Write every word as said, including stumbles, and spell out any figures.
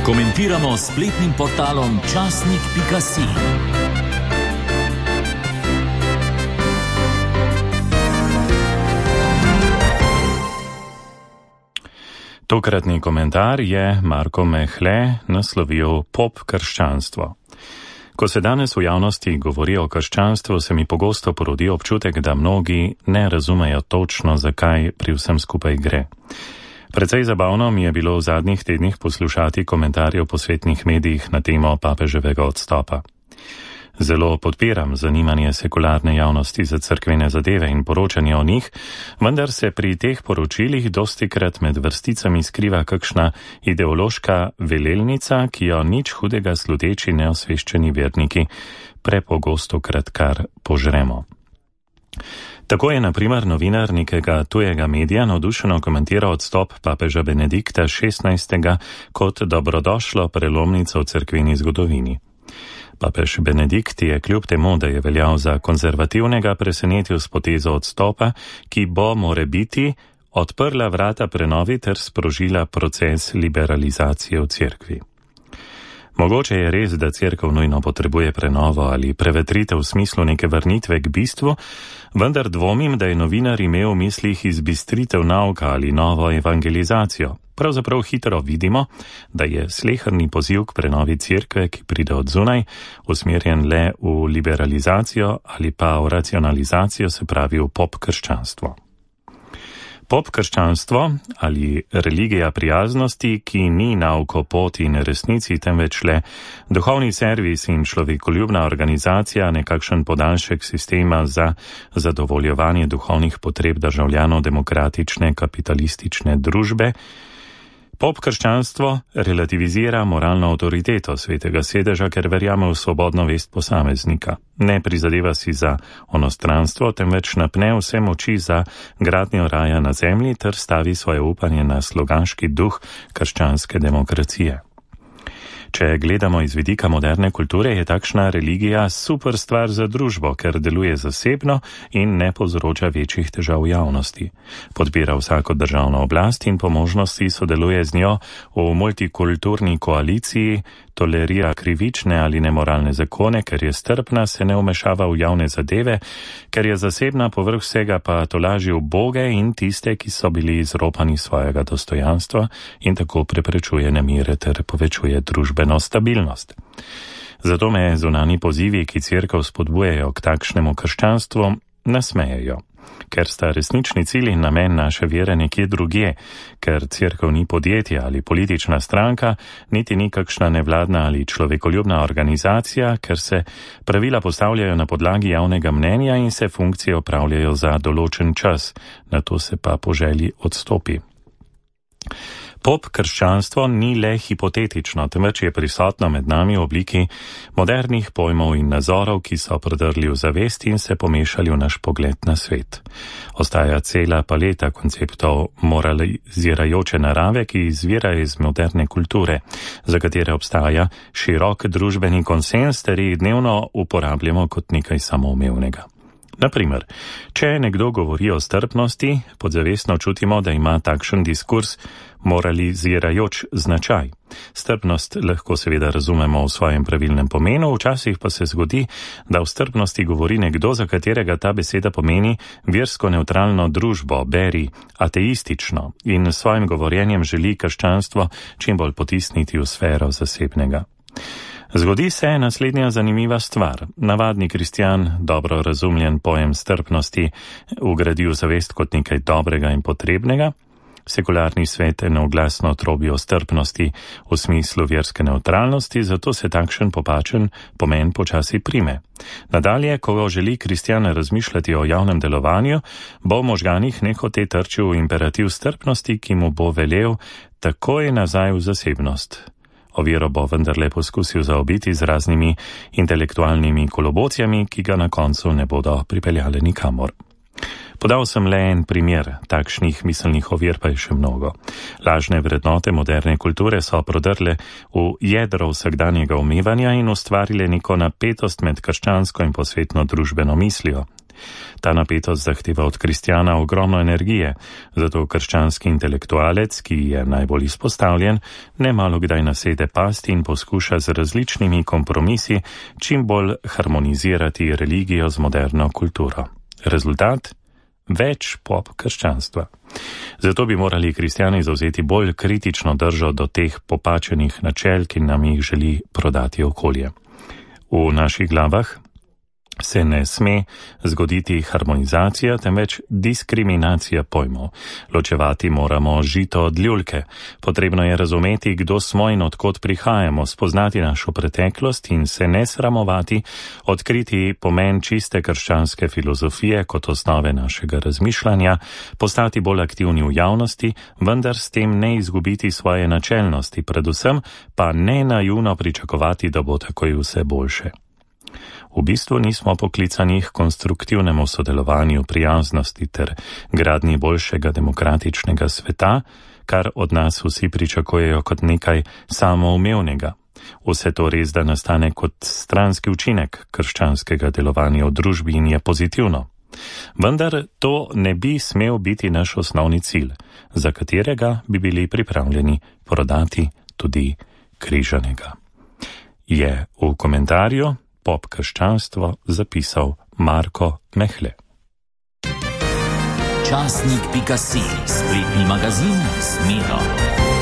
Komentiramo s spletnim portalom časnik pika si. Tokratni komentar je Marko Mehle naslovil Pop krščanstvo. Ko se danes v javnosti govori o krščanstvu, se mi pogosto porodi občutek, da mnogi ne razumejo točno, zakaj pri vsem skupaj gre. Precej zabavno mi je bilo v zadnjih tednih poslušati komentarje v posvetnih medijih na temo papeževega odstopa. Zelo podpiram zanimanje sekularne javnosti za cerkvene zadeve in poročanje o njih, vendar se pri teh poročilih dostikrat med vrsticami skriva kakšna ideološka velelnica, ki jo nič hudega sluteči neosveščeni verniki prepogostokrat kar požremo. Tako je na primer novinar nekega tujega medija navdušeno komentiral odstop papeža Benedikta šestnajstega kot dobrodošlo prelomnico v cerkveni zgodovini. Papež Benedikt je kljub temu, da je veljal za konzervativnega, presenetil s potezo odstopa, ki bo morebiti odprla vrata prenovi ter sprožila proces liberalizacije v cerkvi. Mogoče je res, da cerkev nujno potrebuje prenovo ali prevetritev v smislu neke vrnitve k bistvu, vendar dvomim, da je novinar imel v mislih izbistritev nauka ali novo evangelizacijo. Pravzaprav hitro vidimo, da je sleherni poziv k prenovi cerkve, ki pride od zunaj, usmerjen le v liberalizacijo ali pa v racionalizacijo, se pravi v pop krščanstvo. Pop krščanstvo ali religija prijaznosti, ki ni nauko poti in resnici, temveč le duhovni servis in človekoljubna organizacija, nekakšen podaljšek sistema za zadovoljevanje duhovnih potreb državljanov demokratične kapitalistične družbe. Pop krščanstvo relativizira moralno avtoriteto svetega sedeža, ker verjame v svobodno vest posameznika. Ne prizadeva si za onostranstvo, temveč napne vse moči za gradnjo raja na zemlji ter stavi svoje upanje na sloganski duh krščanske demokracije. Če gledamo iz vidika moderne kulture, je takšna religija super stvar za družbo, ker deluje zasebno in ne povzroča večjih težav v javnosti. Podpira vsako državno oblast in po možnosti sodeluje z njo v multikulturni koaliciji, tolerira krivične ali nemoralne zakone, ker je strpna, se ne vmešava v javne zadeve, ker je zasebna, povrh vsega pa tolaži uboge in tiste, ki so bili izropani svojega dostojanstva in tako preprečuje nemire ter povečuje družbeno stabilnost. Zato me zunanji pozivi, ki cerkev spodbujajo k takšnemu krščanstvu, nasmejejo. Ker sta resnični cilj in namen naše vere nekje drugje, ker cerkev ni podjetje ali politična stranka, niti ni kakšna nevladna ali človekoljubna organizacija, ker se pravila postavljajo na podlagi javnega mnenja in se funkcije opravljajo za določen čas, nato se pa po želji odstopi. Pop krščanstvo ni le hipotetično, temveč je prisotno med nami v obliki modernih pojmov in nazorov, ki so prodrli v zavest in se pomešali v naš pogled na svet. Ostaja cela paleta konceptov moralizirajoče narave, ki izvira iz moderne kulture, za katere obstaja širok družbeni konsens, ter jih dnevno uporabljamo kot nekaj samoumevnega. Naprimer, če nekdo govori o strpnosti, podzavestno čutimo, da ima takšen diskurs moralizirajoč značaj. Strpnost lahko seveda razumemo v svojem pravilnem pomenu, včasih pa se zgodi, da v strpnosti govori nekdo, za katerega ta beseda pomeni versko nevtralno družbo, beri ateistično, in s svojim govorjenjem želi krščanstvo čim bolj potisniti v sfero zasebnega. Zgodi se naslednja zanimiva stvar. Navadni kristjan, dobro razumljen pojem strpnosti, vgradi v zavest kot nekaj dobrega in potrebnega. Sekularni svet neoglasno trobi o strpnosti v smislu verske nevtralnosti, zato se takšen popačen pomen počasi prime. Nadalje, ko želi kristjan razmišljati o javnem delovanju, bo v možganih nehote trčil imperativ strpnosti, ki mu bo velel takoj nazaj v zasebnost. Oviro bo vendarle poskusil zaobiti z raznimi intelektualnimi kolobocijami, ki ga na koncu ne bodo pripeljale nikamor. Podal sem le en primer, takšnih miselnih ovir pa je še mnogo. Lažne vrednote moderne kulture so prodrle v jedro vsakdanjega umevanja in ustvarile neko napetost med krščansko in posvetno družbeno mislijo. Ta napetost zahteva od kristjana ogromno energije, zato krščanski intelektualec, ki je najbolj izpostavljen, nemalo kdaj nasede pasti in poskuša z različnimi kompromisi čim bolj harmonizirati religijo z moderno kulturo. Rezultat? Več pop krščanstva. Zato bi morali kristjani zauzeti bolj kritično držo do teh popačenih načel, ki nam jih želi prodati okolje. V naših glavah se ne sme zgoditi harmonizacija, temveč diskriminacija pojmov. Ločevati moramo žito od ljulke. Potrebno je razumeti, kdo smo in odkot prihajamo, spoznati našo preteklost in se ne sramovati, odkriti pomen čiste krščanske filozofije kot osnove našega razmišljanja, postati bolj aktivni v javnosti, vendar s tem ne izgubiti svoje načelnosti, predvsem pa ne naivno pričakovati, da bo takoj vse boljše. V bistvu nismo poklicani k konstruktivnemu sodelovanju, prijaznosti ter gradnji boljšega demokratičnega sveta, kar od nas vsi pričakujejo kot nekaj samoumevnega. Vse to res da nastane kot stranski učinek krščanskega delovanja v družbi in je pozitivno. Vendar to ne bi smel biti naš osnovni cilj, za katerega bi bili pripravljeni prodati tudi križanega. Je v komentarju Pop krščanstvo zapisal Marko Mehle. Časnik pika si, spletni magazin z Miro.